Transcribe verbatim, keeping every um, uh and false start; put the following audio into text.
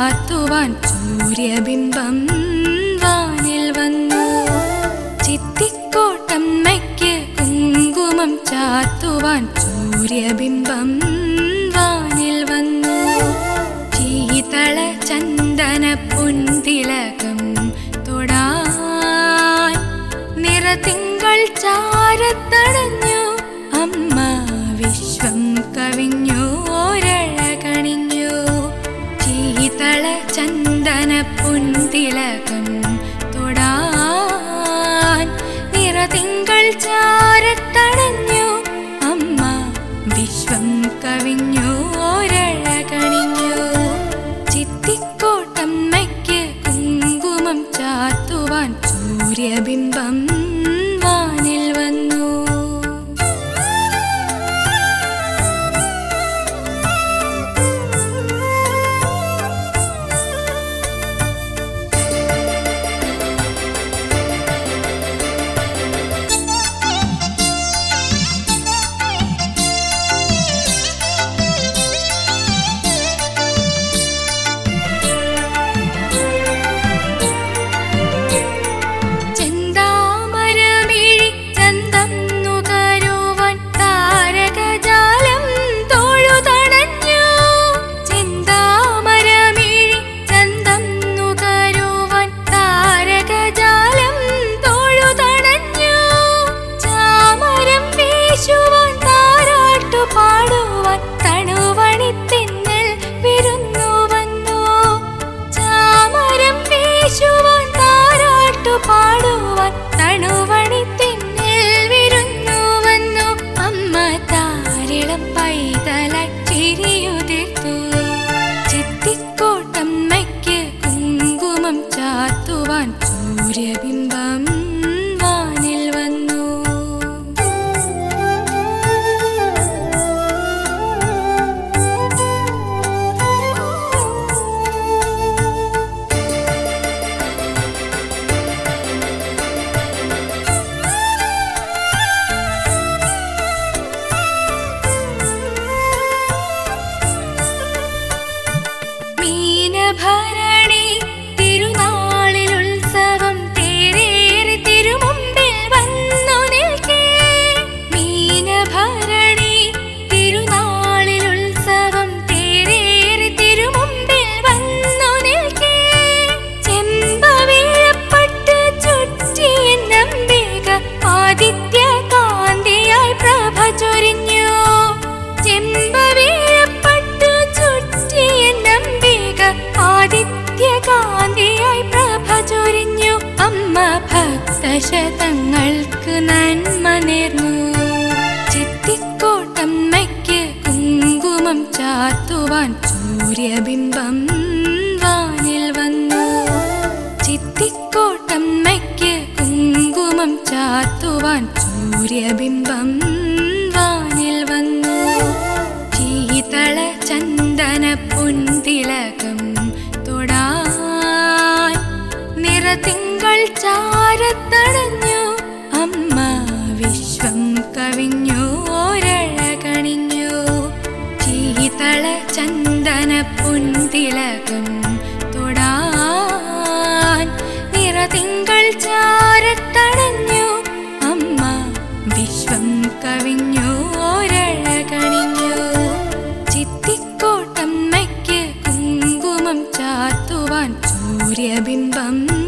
ചാത്തുവാൻ സൂര്യബിംബം വാനിൽ വന്നു. ചിത്തിക്കോട്ടമ്മയ്ക്ക് കുങ്കുമം ചാത്തുവാൻ സൂര്യബിംബം വാനിൽ വന്നു. ശീതള ചന്ദന പുന്തിലകം തൊടാൻ നിറതിങ്കൾ ചാരത്തടഞ്ഞു. അമ്മ വിശ്വം കവിഞ്ഞു ഒരഴകണിഞ്ഞു. ശീതള ചന്ദന പുന്തിലകം തൊടാൻ നിറതിങ്കൾ ചാരത്തടഞ്ഞു. അമ്മ വിശ്വം കവിഞ്ഞു ഒരഴകണിഞ്ഞു. ചിത്തിക്കോട്ടമ്മയ്ക്ക് കുങ്കുമം ചാത്തുവാൻ സൂര്യബിംബം വാനിൽ വന്നു. ചിത്തിക്കോട്ടമ്മയ്ക്ക് കുങ്കുമം ചാത്തുവാൻ സൂര്യബിംബം വാനിൽ വന്നു. ഭരണി തിരുനാളിൽ ഉത്സവം തേരേറി തിരുമുമ്പിൽ വന്നു നിൽക്കേ. മീനഭരണി തിരുനാളിൽ ഉത്സവം തേരേറി തിരുമുമ്പിൽ വന്നു നിൽക്കേ. ചെമ്പവിഴപ്പട്ട് ചുറ്റിയ നമ്പിക ആദിത്യ കാന്തിയായി പ്രഭ ചൊരിഞ്ഞു. ചെമ്പവിഴപ്പട്ട് ചുറ്റിയ നമ്പിക ആദിത്യകാന്തിയായി പ്രഭ ചൊരിഞ്ഞു. അമ്മ ഭക്തശതങ്ങൾക്ക് നന്മ നേർന്നു. ചിത്തിക്കോട്ടമ്മയ്ക്ക് കുങ്കുമം ചാത്തുവാൻ സൂര്യബിംബം വാനിൽ വന്നു. ചിത്തിക്കോട്ടമ്മയ്ക്ക് കുങ്കുമം ചാത്തുവാൻ സൂര്യബിംബം വാനിൽ വന്നു. ശീതള ചന്ദന പുന്തിലകം തൊടാൻ നിറതിങ്കൾ ചാരത്തടഞ്ഞു. അമ്മ വിശ്വം കവിഞ്ഞു ഒരഴകണിഞ്ഞു. ശീതള ചന്ദന പുന്തിലകം തൊടാൻ നിറതിങ്കൾ ചാരത്തടഞ്ഞു. അമ്മ വിശ്വം കവിഞ്ഞു ഒരഴകണിഞ്ഞു. ചിത്തിക്കോട്ടമ്മയ്ക്ക് കുങ്കുമം ചാത്തുവാൻ സൂര്യബിംബം